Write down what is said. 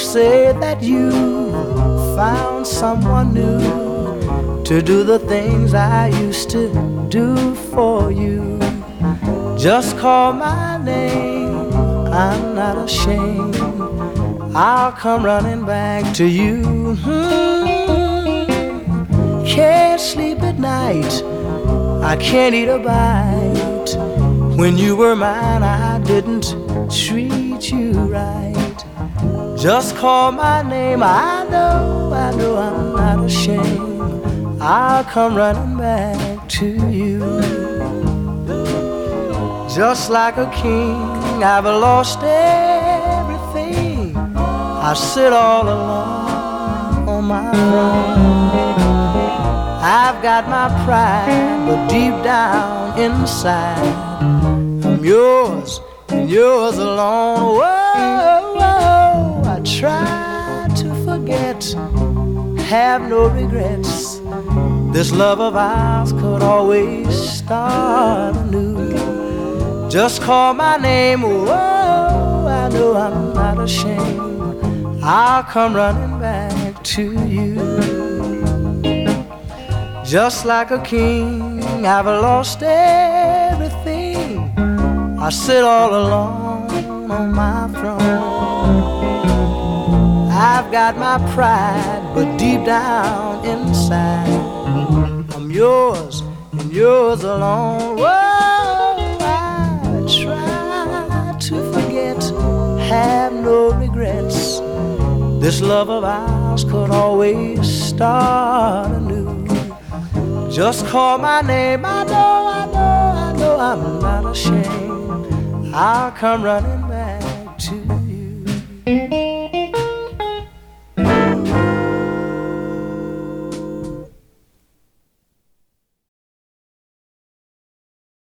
Folks say that you found someone new to do the things I used to do for you. Just call my name, I'm not ashamed. I'll come running back to you. Can't sleep at night, I can't eat a bite. When you were mine, I didn't treat you right. Just call my name, I know I'm not ashamed. I'll come running back to you. Just like a king, I've lost everything. I sit all alone on my throne. I've got my pride, but deep down inside, I'm yours and yours alone. Whoa, whoa, I try to forget, have no regrets. This love of ours could always start anew. Just call my name, whoa, I know I'm not ashamed. I'll come running back to you. Just like a king, I've lost everything. I sit all alone on my throne. I've got my pride, but deep down inside, I'm yours and yours alone. Whoa, I try to forget, have no regrets. This love of ours could always start anew. Just call my name, I know I'm not ashamed. I'll come running back to you.